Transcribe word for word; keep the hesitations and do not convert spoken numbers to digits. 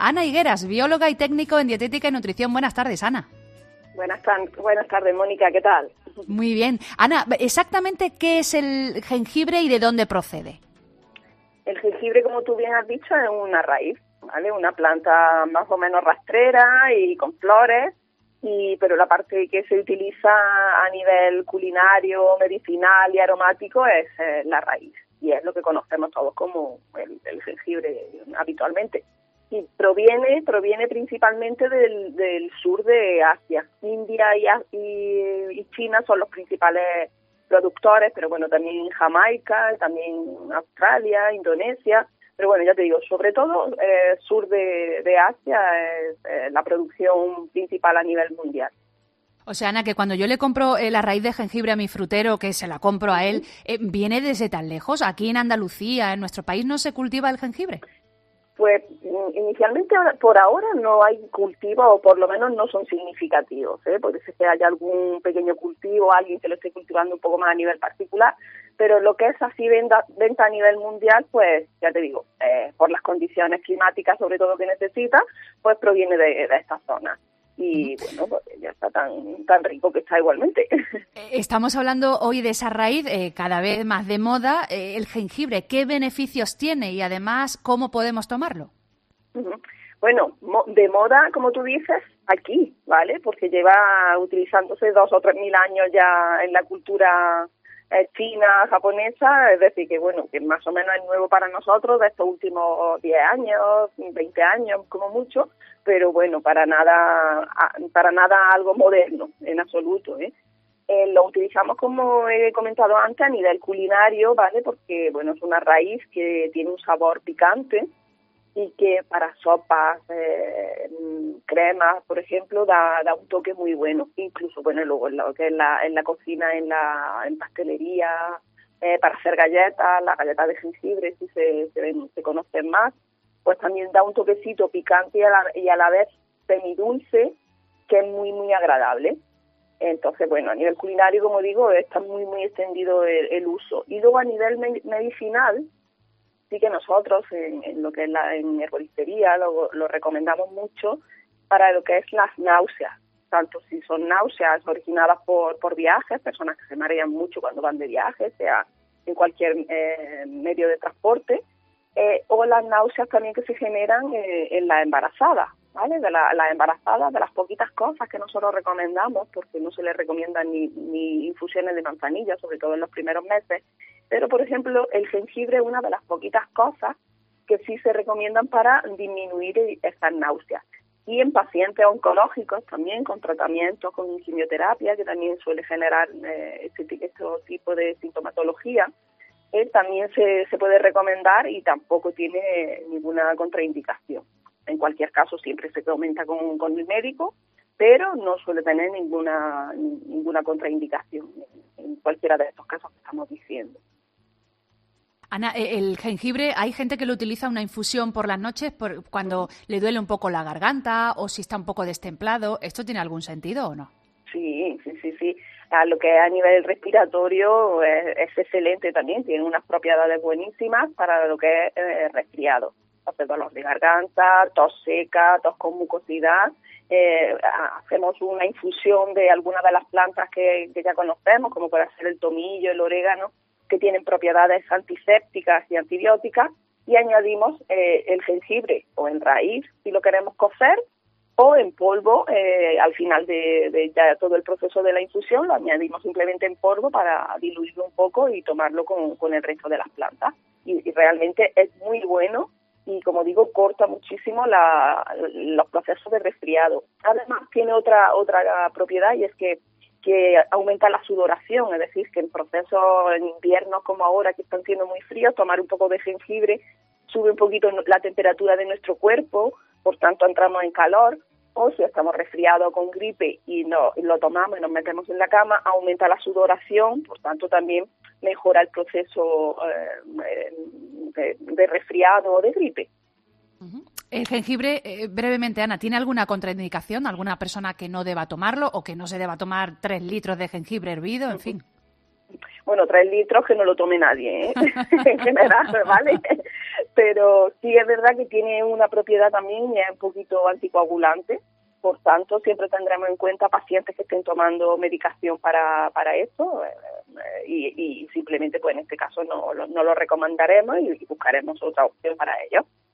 Ana Higueras, bióloga y técnico en dietética y nutrición. Buenas tardes, Ana. Buenas, tan, buenas tardes, Mónica, ¿qué tal? Muy bien. Ana, exactamente qué es el jengibre y de dónde procede. El jengibre, como tú bien has dicho, es una raíz, ¿vale? Una planta más o menos rastrera y con flores, y pero la parte que se utiliza a nivel culinario, medicinal y aromático es eh, la raíz, y es lo que conocemos todos como el, el jengibre habitualmente. Y proviene proviene principalmente del, del sur de Asia. India y, y, y China son los principales productores, pero bueno, también Jamaica, también Australia, Indonesia, pero bueno, ya te digo, sobre todo eh, sur de, de Asia es eh, la producción principal a nivel mundial. O sea, Ana, que cuando yo le compro eh, la raíz de jengibre a mi frutero, que se la compro a él, eh, ¿viene desde tan lejos? Aquí en Andalucía, en nuestro país, ¿no se cultiva el jengibre? Pues inicialmente por ahora no hay cultivo, o por lo menos no son significativos, ¿eh? Puede ser que haya algún pequeño cultivo, alguien que lo esté cultivando un poco más a nivel particular, pero lo que es así venta, venta a nivel mundial, pues ya te digo, eh, por las condiciones climáticas sobre todo que necesita, pues proviene de, de esta zona. Y bueno, pues ya está tan tan rico que está igualmente. Estamos hablando hoy de esa raíz eh, cada vez más de moda, eh, el jengibre. ¿Qué beneficios tiene y además cómo podemos tomarlo? Bueno, de moda, como tú dices, aquí, ¿vale? Porque lleva utilizándose dos o tres mil años ya en la cultura eh, china, japonesa, es decir, que bueno, que más o menos es nuevo para nosotros de estos últimos diez años, veinte años, como mucho, pero bueno, para nada, para nada algo moderno, en absoluto, ¿eh? Eh, lo utilizamos, como he comentado antes, a nivel culinario, ¿vale? Porque, bueno, es una raíz que tiene un sabor picante y que para sopas, eh, cremas, por ejemplo, da, da un toque muy bueno. Incluso, bueno, luego en lo que es la, en la cocina, en la en pastelería, eh, para hacer galletas, las galletas de jengibre, si se, se, ven, se conocen más, pues también da un toquecito picante y a la, y a la vez semidulce, que es muy, muy agradable. Entonces, bueno, a nivel culinario, como digo, está muy, muy extendido el, el uso. Y luego a nivel me- medicinal, sí que nosotros en, en lo que es la en herboristería lo, lo recomendamos mucho para lo que es las náuseas, tanto si son náuseas originadas por, por viajes, personas que se marean mucho cuando van de viaje, sea en cualquier eh, medio de transporte, eh, o las náuseas también que se generan eh, en la embarazada, ¿vale? De la, la embarazada, de las poquitas cosas que nosotros recomendamos, porque no se les recomiendan ni, ni infusiones de manzanilla, sobre todo en los primeros meses, pero por ejemplo el jengibre es una de las poquitas cosas que sí se recomiendan para disminuir estas náuseas. Y en pacientes oncológicos también, con tratamientos, con quimioterapia, que también suele generar eh, este, este tipo de sintomatología, eh, también se, se puede recomendar y tampoco tiene ninguna contraindicación. En cualquier caso, siempre se comenta con, con el médico, pero no suele tener ninguna ninguna contraindicación en, en cualquiera de estos casos que estamos diciendo. Ana, el jengibre, hay gente que lo utiliza una infusión por las noches por cuando le duele un poco la garganta o si está un poco destemplado. ¿Esto tiene algún sentido o no? Sí, sí, sí, sí. A lo que es a nivel respiratorio es, es excelente también, tiene unas propiedades buenísimas para lo que es eh, resfriado. Hace dolor de garganta, tos seca, tos con mucosidad. Eh, hacemos una infusión de algunas de las plantas que, que ya conocemos, como puede ser el tomillo, el orégano, que tienen propiedades antisépticas y antibióticas, y añadimos eh, el jengibre o en raíz, si lo queremos cocer, o en polvo, eh, al final de, de ya todo el proceso de la infusión, lo añadimos simplemente en polvo para diluirlo un poco y tomarlo con, con el resto de las plantas. Y, y realmente es muy bueno y, como digo, corta muchísimo la, los procesos de resfriado. Además, tiene otra otra propiedad, y es que que aumenta la sudoración, es decir, que en procesos en invierno como ahora, que están siendo muy fríos, tomar un poco de jengibre sube un poquito la temperatura de nuestro cuerpo, por tanto entramos en calor, o si estamos resfriados con gripe y, no, y lo tomamos y nos metemos en la cama, aumenta la sudoración, por tanto también mejora el proceso eh, de, de resfriado o de gripe. Uh-huh. El jengibre, eh, brevemente, Ana, ¿tiene alguna contraindicación? ¿Alguna persona que no deba tomarlo o que no se deba tomar tres litros de jengibre hervido? En fin. Bueno, tres litros que no lo tome nadie, ¿eh? En general, ¿vale? pero sí es verdad que tiene una propiedad también y es un poquito anticoagulante. Por tanto, siempre tendremos en cuenta pacientes que estén tomando medicación para, para esto eh, y, y simplemente, pues en este caso, no, no lo recomendaremos y, y buscaremos otra opción para ellos.